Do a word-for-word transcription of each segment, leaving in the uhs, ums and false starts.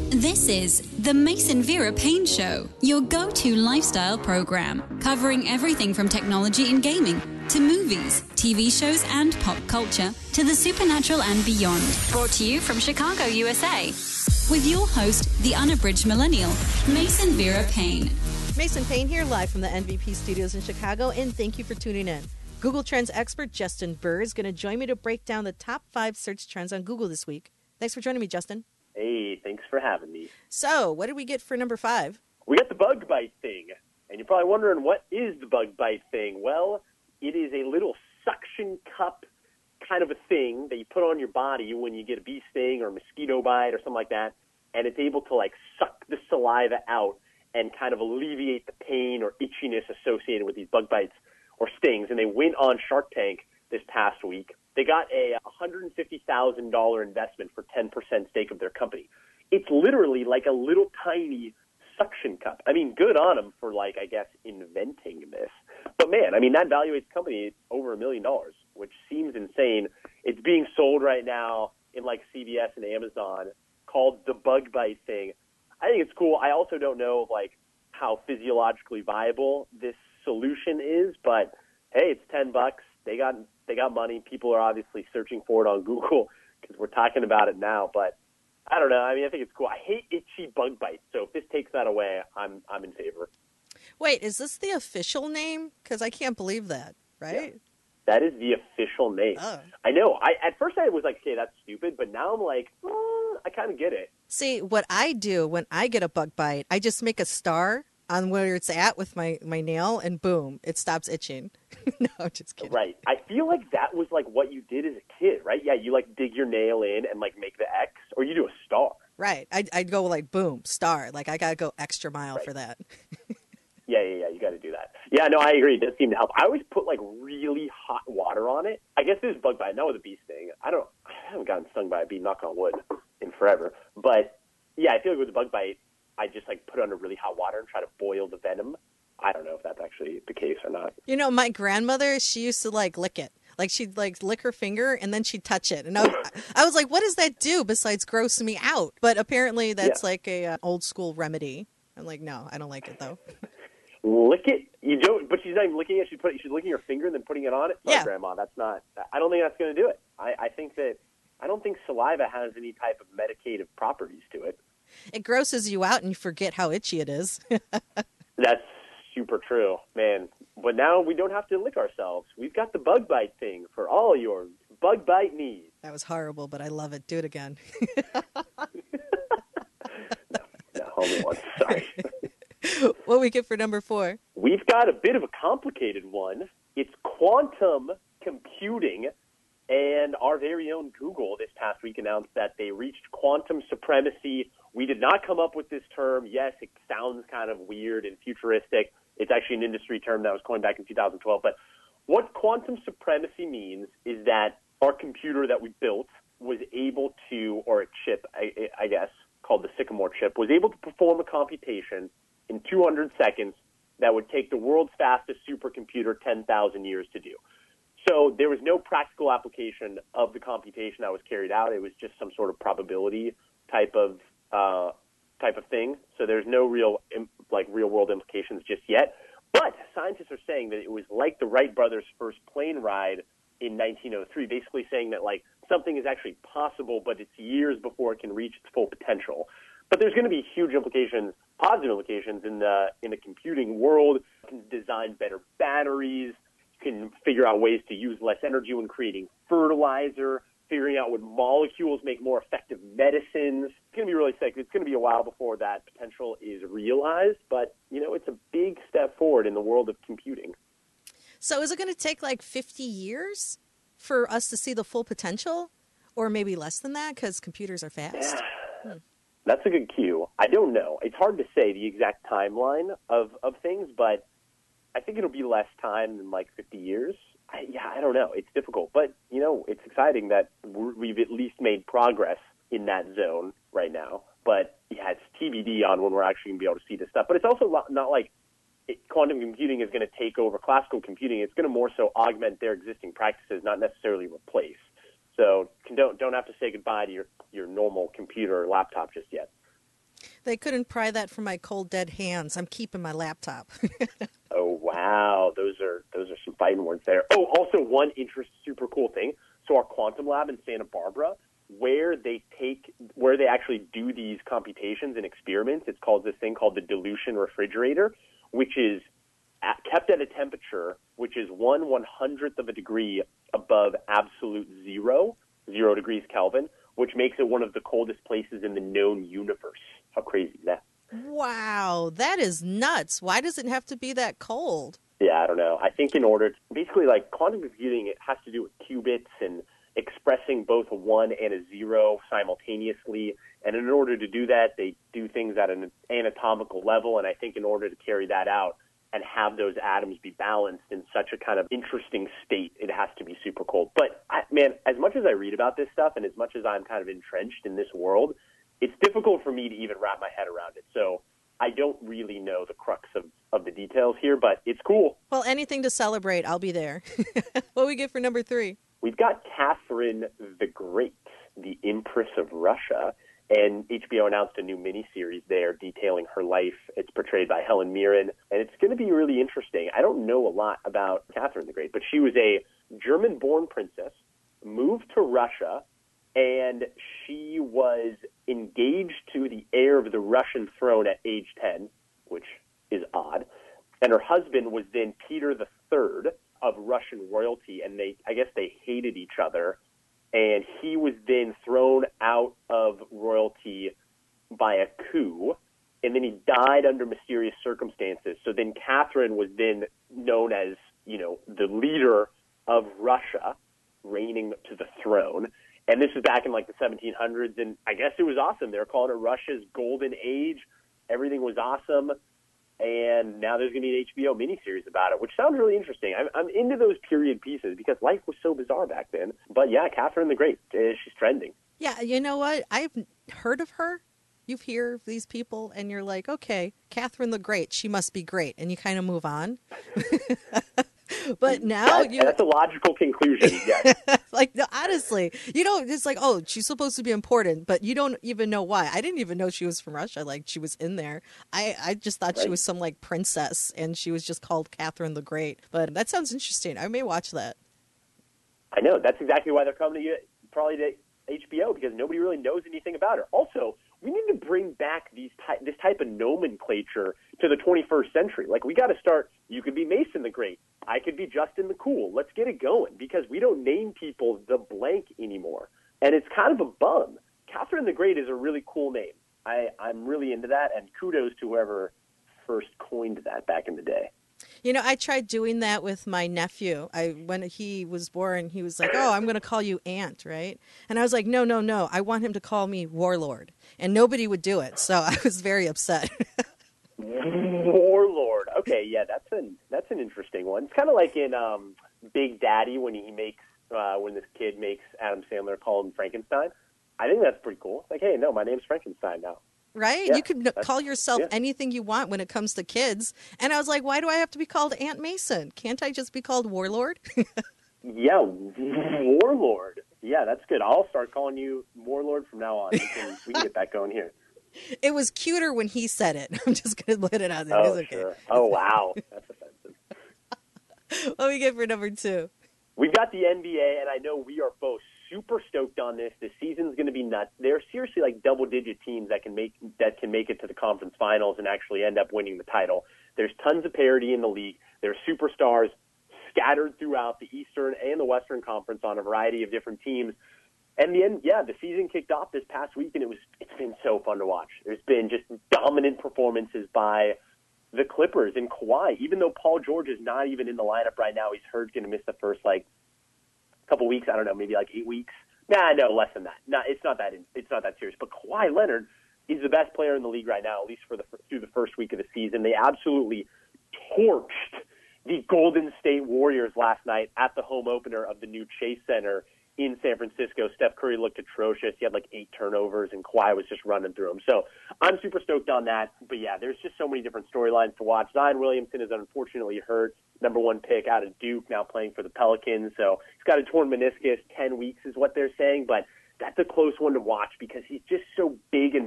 This is the Mason Vera Payne Show, your go-to lifestyle program, covering everything from technology and gaming to movies, T V shows, and pop culture to the supernatural and beyond. Brought to you from Chicago, U S A, with your host, the unabridged millennial, Mason Vera Payne. Mason Payne here, live from the N V P studios in Chicago, and thank you for tuning in. Google Trends expert Justin Burr is going to join me to break down the top five search trends on Google this week. Thanks for joining me, Justin. Hey, thanks for having me. So, what did we get for number five? We got the bug bite thing. And you're probably wondering, what is the bug bite thing? Well, it is a little suction cup kind of a thing that you put on your body when you get a bee sting or a mosquito bite or something like that. And it's able to, like, suck the saliva out and kind of alleviate the pain or itchiness associated with these bug bites or stings. And they went on Shark Tank this past week. They got a one hundred fifty thousand dollars investment for ten percent stake of their company. It's literally like a little tiny suction cup. I mean, good on them for, like, I guess, inventing this. But, man, I mean, that valuates the company over a million dollars, which seems insane. It's being sold right now in, like, C V S and Amazon, called the bug bite thing. I think it's cool. I also don't know, like, how physiologically viable this solution is, but, hey, it's ten bucks. They got they got money. People are obviously searching for it on Google because we're talking about it now. But I don't know. I mean, I think it's cool. I hate itchy bug bites. So if this takes that away, I'm I'm in favor. Wait, is this the official name? Because I can't believe that, right? Yeah, that is the official name. Oh. I know. I at first I was like, okay, that's stupid. But now I'm like, oh, I kind of get it. See, what I do when I get a bug bite, I just make a star on where it's at with my, my nail, and boom, it stops itching. No, just kidding. Right. I feel like that was like what you did as a kid, right? Yeah, you like dig your nail in and like make the X, or you do a star. Right. I'd, I'd go like, boom, star. Like, I got to go extra mile right. for that. yeah, yeah, yeah, you got to do that. Yeah, no, I agree. It does seem to help. I always put like really hot water on it. I guess this is bug bite, not with a bee sting. I don't, I haven't gotten stung by a bee, knock on wood, in forever. But yeah, I feel like with the bug bite, I just, like, put it under really hot water and try to boil the venom. I don't know if that's actually the case or not. You know, my grandmother, she used to, like, lick it. Like, she'd, like, lick her finger, and then she'd touch it. And I was, I was like, what does that do besides gross me out? But apparently that's, yeah. like, a uh, old-school remedy. I'm like, no, I don't like it, though. Lick it? You don't, but she's not even licking it. She's, put, she's licking her finger and then putting it on it? Yeah. Oh, Grandma, that's not, I don't think that's going to do it. I, I think that, I don't think saliva has any type of medicative properties to it. It grosses you out and you forget how itchy it is. That's super true, man. But now we don't have to lick ourselves. We've got the bug bite thing for all your bug bite needs. That was horrible, but I love it. Do it again. no, no, only once. Sorry. What we get for number four? We've got a bit of a complicated one. It's quantum computing. And our very own Google this past week announced that they reached quantum supremacy. We did not come up with this term. Yes, it sounds kind of weird and futuristic. It's actually an industry term that was coined back in two thousand twelve. But what quantum supremacy means is that our computer that we built was able to, or a chip, I, I guess, called the Sycamore chip, was able to perform a computation in two hundred seconds that would take the world's fastest supercomputer ten thousand years to do. So there was no practical application of the computation that was carried out. It was just some sort of probability type of uh, type of thing. So there's no real like real world implications just yet. But scientists are saying that it was like the Wright brothers' first plane ride in nineteen oh three, basically saying that like something is actually possible, but it's years before it can reach its full potential. But there's going to be huge implications, positive implications in the in the computing world. You can design better batteries. Can figure out ways to use less energy when creating fertilizer, figuring out what molecules make more effective medicines. It's going to be really sick. It's going to be a while before that potential is realized, but, you know, it's a big step forward in the world of computing. So is it going to take like fifty years for us to see the full potential, or maybe less than that because computers are fast? Yeah. Hmm. That's a good cue. I don't know. It's hard to say the exact timeline of, of things, but I think it'll be less time than like fifty years. I, yeah, I don't know. It's difficult. But, you know, it's exciting that we're, we've at least made progress in that zone right now. But, yeah, it's T B D on when we're actually going to be able to see this stuff. But it's also not, not like it, quantum computing is going to take over classical computing. It's going to more so augment their existing practices, not necessarily replace. So can, don't don't have to say goodbye to your, your normal computer or laptop just yet. They couldn't pry that from my cold, dead hands. I'm keeping my laptop. Oh, wow. Those are those are some fighting words there. Oh, also one interest, super cool thing. So our quantum lab in Santa Barbara, where they take, where they actually do these computations and experiments, it's called this thing called the dilution refrigerator, which is at, kept at a temperature which is one one hundredth of a degree above absolute zero, zero degrees Kelvin, which makes it one of the coldest places in the known universe. How crazy is that? Wow, that is nuts. Why does it have to be that cold? Yeah, I don't know. I think in order to, basically, like, quantum computing, it has to do with qubits and expressing both a one and a zero simultaneously. And in order to do that, they do things at an anatomical level. And I think in order to carry that out and have those atoms be balanced in such a kind of interesting state, it has to be super cold. But, I, man, as much as I read about this stuff and as much as I'm kind of entrenched in this world, it's difficult for me to even wrap my head around it. So I don't really know the crux of, of the details here, but it's cool. Well, anything to celebrate, I'll be there. What do we get for number three? We've got Catherine the Great, the Empress of Russia, and H B O announced a new miniseries there detailing her life. It's portrayed by Helen Mirren, and it's going to be really interesting. I don't know a lot about Catherine the Great, but she was a German-born princess, moved to Russia, and she was engaged to the heir of the Russian throne at age ten, which is odd. And her husband was then Peter the Third of Russian royalty, and they, I guess they hated each other. And he was then thrown out of royalty by a coup, and then he died under mysterious circumstances. So then Catherine was then known as, you know, the leader of Russia, reigning to the throne. And this was back in like the seventeen hundreds, and I guess it was awesome. They were calling it Russia's golden age. Everything was awesome. And now there's going to be an H B O miniseries about it, which sounds really interesting. I'm, I'm into those period pieces because life was so bizarre back then. But yeah, Catherine the Great, uh, she's trending. Yeah, you know what? I've heard of her. You hear of these people, and you're like, okay, Catherine the Great, she must be great. And you kind of move on. But now that, you... That's a logical conclusion, yes. Like, no, honestly, you know, it's like, oh, she's supposed to be important, but you don't even know why. I didn't even know she was from Russia. Like, she was in there. I, I just thought right. she was some, like, princess, and she was just called Catherine the Great. But that sounds interesting. I may watch that. I know. That's exactly why they're coming to you, probably to H B O, because nobody really knows anything about her. Also, we need to bring back these ty- this type of nomenclature to the twenty-first century. Like, we got to start, you could be Mason the Great. I could be Justin the Cool. Let's get it going, because we don't name people the blank anymore. And it's kind of a bum. Catherine the Great is a really cool name. I, I'm really into that, and kudos to whoever first coined that back in the day. You know, I tried doing that with my nephew. I when he was born, he was like, oh, I'm going to call you Aunt, right? And I was like, no, no, no. I want him to call me Warlord. And nobody would do it, so I was very upset. Warlord. Okay, yeah, that's an that's an interesting one. It's kind of like in um, Big Daddy when he makes uh, when this kid makes Adam Sandler call him Frankenstein. I think that's pretty cool. Like, hey, no, my name's Frankenstein now. Right? Yeah, you can call yourself yeah. anything you want when it comes to kids. And I was like, why do I have to be called Aunt Mason? Can't I just be called Warlord? Yeah, Warlord. Yeah, that's good. I'll start calling you Warlord from now on. We can, we can get that going here. It was cuter when he said it. I'm just going to let it out there. Oh, it's okay. Sure. Oh, wow. That's offensive. What do we get for number two? We've got the N B A, and I know we are both super stoked on this. This season's going to be nuts. There are seriously like double-digit teams that can make that can make it to the conference finals and actually end up winning the title. There's tons of parity in the league. There are superstars scattered throughout the Eastern and the Western Conference on a variety of different teams. And the end, yeah, the season kicked off this past week, and it was it's been so fun to watch. There's been just dominant performances by the Clippers and Kawhi. Even though Paul George is not even in the lineup right now, he's hurt, going to miss the first like couple weeks. I don't know, maybe like eight weeks. Nah, no, less than that. No, it's not that. It's not that serious. But Kawhi Leonard is the best player in the league right now, at least for the through the first week of the season. They absolutely torched the Golden State Warriors last night at the home opener of the new Chase Center in San Francisco. Steph Curry looked atrocious. He had like eight turnovers, and Kawhi was just running through them. So I'm super stoked on that. But yeah, there's just so many different storylines to watch. Zion Williamson is unfortunately hurt. Number one pick out of Duke, now playing for the Pelicans. So he's got a torn meniscus. Ten weeks is what they're saying. But that's a close one to watch because he's just so big and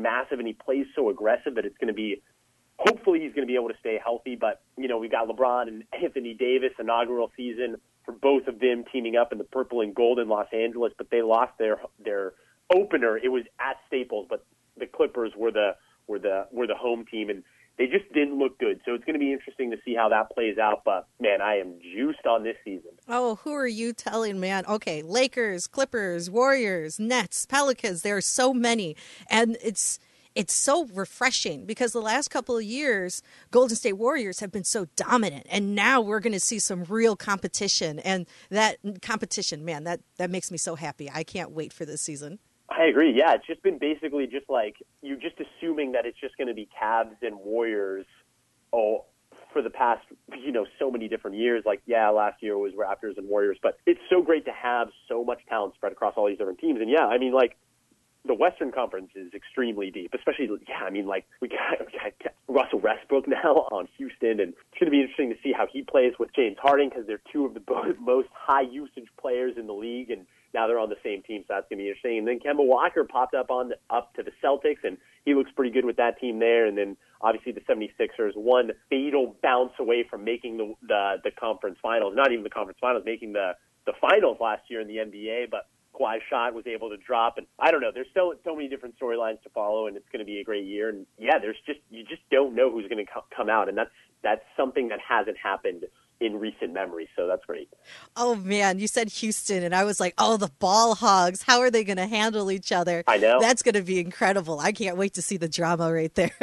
massive and he plays so aggressive that it's going to be, hopefully he's going to be able to stay healthy. But, you know, we've got LeBron and Anthony Davis, inaugural season for both of them teaming up in the purple and gold in Los Angeles, but they lost their their opener. It was at Staples, but the Clippers were the were the were the home team, and they just didn't look good. So it's going to be interesting to see how that plays out. But, man, I am juiced on this season. Oh, who are you telling, man? Okay, Lakers, Clippers, Warriors, Nets, Pelicans. There are so many. And it's it's so refreshing because the last couple of years, Golden State Warriors have been so dominant. And now we're going to see some real competition. And that competition, man, that, that makes me so happy. I can't wait for this season. I agree. Yeah, it's just been basically just like you just assuming that it's just going to be Cavs and Warriors oh, for the past, you know, so many different years. Like, yeah, last year was Raptors and Warriors, but it's so great to have so much talent spread across all these different teams. And, yeah, I mean, like, the Western Conference is extremely deep, especially, yeah, I mean, like, we got, we got Russell Westbrook now on Houston, and it's going to be interesting to see how he plays with James Harden because they're two of the most high-usage players in the league, and now they're on the same team, so that's going to be interesting. And then Kemba Walker popped up on the, up to the Celtics, and he looks pretty good with that team there. And then, obviously, the seventy-sixers, one fatal bounce away from making the, the, the conference finals, not even the conference finals, making the, the finals last year in the N B A, but Kawhi's shot was able to drop, and I don't know. There's so so many different storylines to follow, and it's going to be a great year. And yeah, there's just you just don't know who's going to co- come out, and that's that's something that hasn't happened in recent memory. So that's great. Oh man, you said Houston, and I was like, oh, the ball hogs. How are they going to handle each other? I know that's going to be incredible. I can't wait to see the drama right there.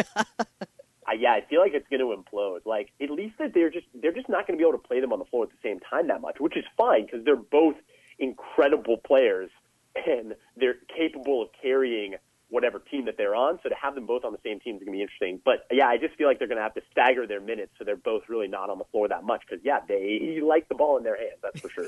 I, yeah, I feel like it's going to implode. Like at least that they're just they're just not going to be able to play them on the floor at the same time that much, which is fine because they're both incredible players, and they're capable of carrying whatever team that they're on. So to have them both on the same team is going to be interesting. But, yeah, I just feel like they're going to have to stagger their minutes so they're both really not on the floor that much because, yeah, they like the ball in their hands, that's for sure.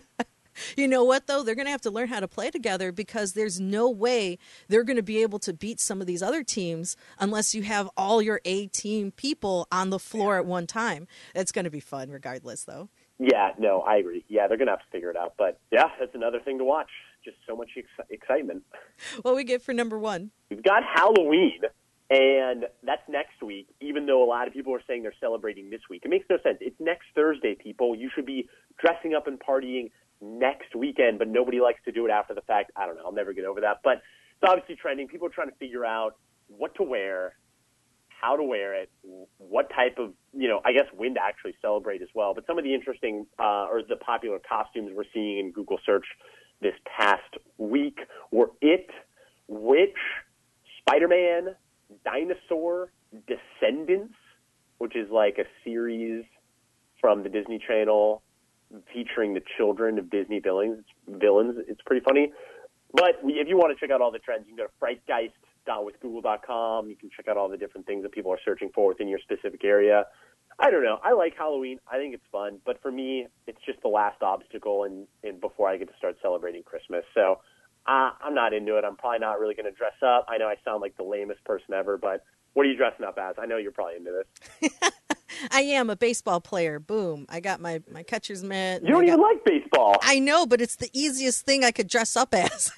You know what, though? They're going to have to learn how to play together because there's no way they're going to be able to beat some of these other teams unless you have all your A-team people on the floor at one time. It's going to be fun regardless, though. Yeah, no, I agree. Yeah, they're going to have to figure it out. But, yeah, that's another thing to watch. Just so much ex- excitement. What we get for number one? We've got Halloween, and that's next week, even though a lot of people are saying they're celebrating this week. It makes no sense. It's next Thursday, people. You should be dressing up and partying next weekend, but nobody likes to do it after the fact. I don't know. I'll never get over that. But it's obviously trending. People are trying to figure out what to wear, how to wear it, what type of, you know, I guess when to actually celebrate as well. But some of the interesting uh, or the popular costumes we're seeing in Google search this past week were It, Witch, Spider-Man, Dinosaur, Descendants, which is like a series from the Disney Channel featuring the children of Disney villains. Villains. It's pretty funny. But if you want to check out all the trends, you can go to frightgeist dot with google dot com. You can check out all the different things that people are searching for within your specific area. I don't know. I like Halloween. I think it's fun. But for me, it's just the last obstacle in, in before I get to start celebrating Christmas. So uh, I'm not into it. I'm probably not really going to dress up. I know I sound like the lamest person ever, but what are you dressing up as? I know you're probably into this. I am a baseball player. Boom. I got my, my catcher's mitt. You don't I got... even like baseball. I know, but it's the easiest thing I could dress up as.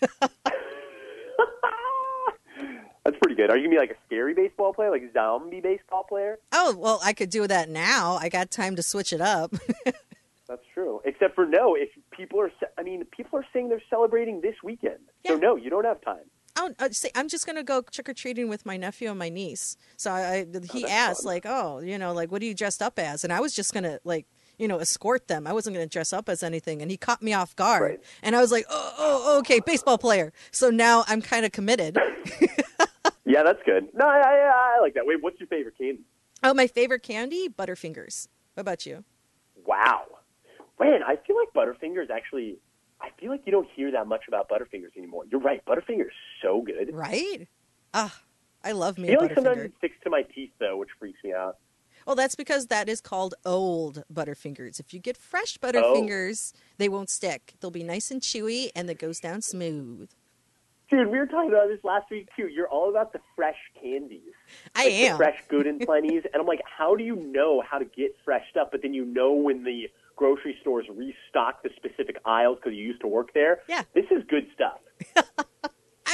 That's pretty good. Are you going to be like a scary baseball player, like a zombie baseball player? Oh, well, I could do that now. I got time to switch it up. That's true. Except for no, if people are, I mean, people are saying they're celebrating this weekend. Yeah. So no, you don't have time. Oh, uh, say, I'm just going to go trick-or-treating with my nephew and my niece. So I, I he oh, asked, fun. like, oh, you know, like, what are you dressed up as? And I was just going to, like, you know, escort them. I wasn't going to dress up as anything. And he caught me off guard. Right. And I was like, oh, oh, okay, baseball player. So now I'm kind of committed. Yeah, that's good. No, I, I, I like that. Wait, what's your favorite candy? Oh, my favorite candy? Butterfingers. What about you? Wow. Man, I feel like Butterfingers actually, I feel like you don't hear that much about Butterfingers anymore. You're right. Butterfingers is so good. Right? Ah, I love me I feel a like sometimes Butterfinger. it sticks to my teeth, though, which freaks me out. Well, that's because that is called old Butterfingers. If you get fresh Butterfingers, oh. they won't stick. They'll be nice and chewy, and it goes down smooth. Dude, we were talking about this last week, too. You're all about the fresh candies. I like am. The fresh Good and Plenties. And I'm like, how do you know how to get fresh stuff, but then you know when the grocery stores restock the specific aisles because you used to work there? Yeah. This is good stuff. I, I,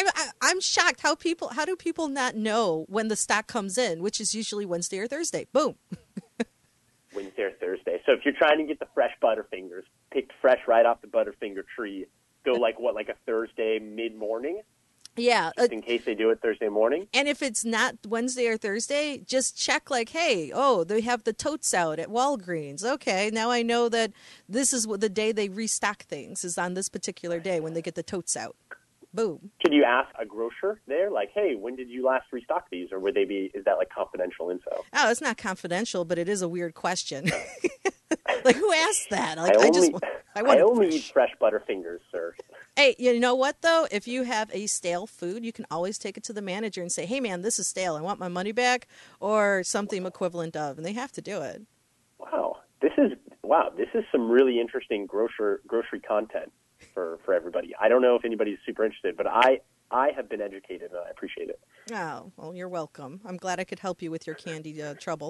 I'm shocked how people, how do people not know when the stock comes in, which is usually Wednesday or Thursday? Boom. Wednesday or Thursday. So if you're trying to get the fresh Butterfingers, picked fresh right off the Butterfinger tree, go like what, like a Thursday mid-morning? Yeah. Just in case they do it Thursday morning. And if it's not Wednesday or Thursday, just check like, hey, oh, they have the totes out at Walgreens. Okay, now I know that this is what the day they restock things is on this particular day when they get the totes out. Boom. Should you ask a grocer there, like, hey, when did you last restock these? Or would they be, is that like confidential info? Oh, it's not confidential, but it is a weird question. Like, who asked that? Like, I only, I just, I, I only fresh. eat fresh Butterfingers, sir. Hey, you know what, though? If you have a stale food, you can always take it to the manager and say, hey, man, this is stale. I want my money back or something equivalent of. And they have to do it. Wow. This is, wow, this is some really interesting grocer, grocery content for, for everybody. I don't know if anybody's super interested, but I, I have been educated, and I appreciate it. Oh, well, you're welcome. I'm glad I could help you with your candy uh, trouble.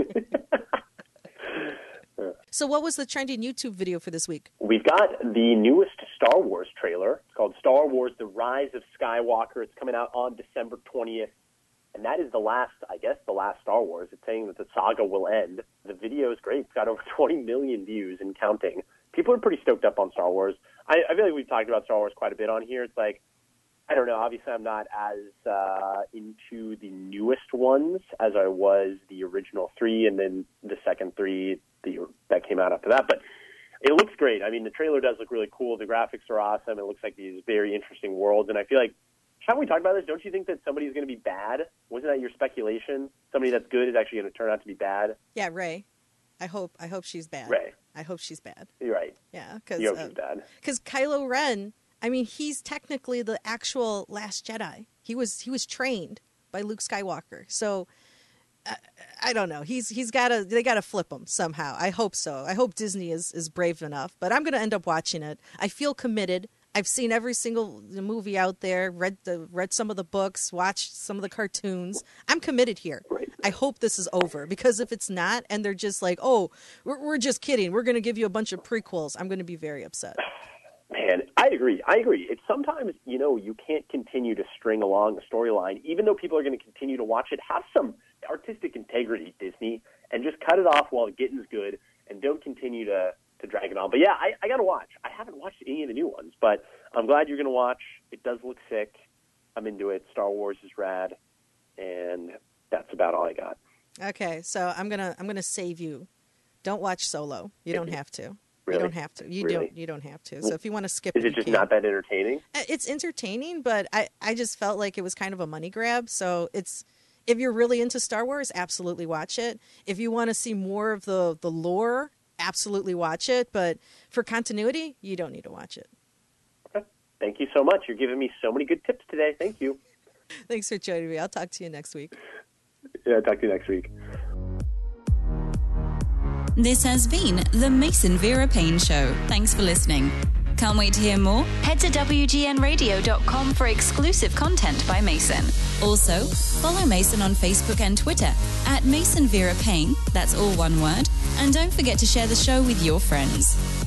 So what was the trending YouTube video for this week? We've got the newest Star Wars trailer. It's called Star Wars: The Rise of Skywalker. It's coming out on December twentieth. And that is the last, I guess, the last Star Wars. It's saying that the saga will end. The video is great. It's got over twenty million views and counting. People are pretty stoked up on Star Wars. I, I feel like we've talked about Star Wars quite a bit on here. It's like, I don't know, obviously I'm not as uh, into the newest ones as I was the original three and then the second three the, that came out after that. But it looks great. I mean, the trailer does look really cool. The graphics are awesome. It looks like these very interesting worlds. And I feel like, haven't we talked about this? Don't you think that somebody's going to be bad? Wasn't that your speculation? Somebody that's good is actually going to turn out to be bad? Yeah, Rey. I hope I hope she's bad. Rey. I hope she's bad. You're right. Yeah, because you hope uh, she's bad. Because Kylo Ren, I mean, he's technically the actual Last Jedi. He was he was trained by Luke Skywalker. So uh, I don't know. He's he's got to they got to flip him somehow. I hope so. I hope Disney is is brave enough. But I'm going to end up watching it. I feel committed. I've seen every single movie out there, read the read some of the books, watched some of the cartoons. I'm committed here. Right. I hope this is over, because if it's not and they're just like, oh, we're, we're just kidding, we're going to give you a bunch of prequels, I'm going to be very upset. Man, I agree. I agree. It's sometimes, you know, you can't continue to string along a storyline, even though people are going to continue to watch it. Have some artistic integrity, Disney, and just cut it off while getting's good, and don't continue to, to drag it on. But yeah, I, I got to watch. I haven't watched any of the new ones, but I'm glad you're going to watch. It does look sick. I'm into it. Star Wars is rad, and that's about all I got. Okay, so I'm gonna I'm gonna save you. Don't watch Solo. You don't have to. Really? You don't have to. You Really? don't. You don't have to. So if you want to skip, Is it it just you not can. that entertaining? It's entertaining, but I I just felt like it was kind of a money grab. So it's, if you're really into Star Wars, absolutely watch it. If you want to see more of the the lore, absolutely watch it. But for continuity, you don't need to watch it. Okay. Thank you so much. You're giving me so many good tips today. Thank you. Thanks for joining me. I'll talk to you next week. Yeah, I'll talk to you next week. This has been the Mason Vera Payne Show. Thanks for listening. Can't wait to hear more? Head to W G N radio dot com for exclusive content by Mason. Also, follow Mason on Facebook and Twitter at Mason Vera Payne, that's all one word, and don't forget to share the show with your friends.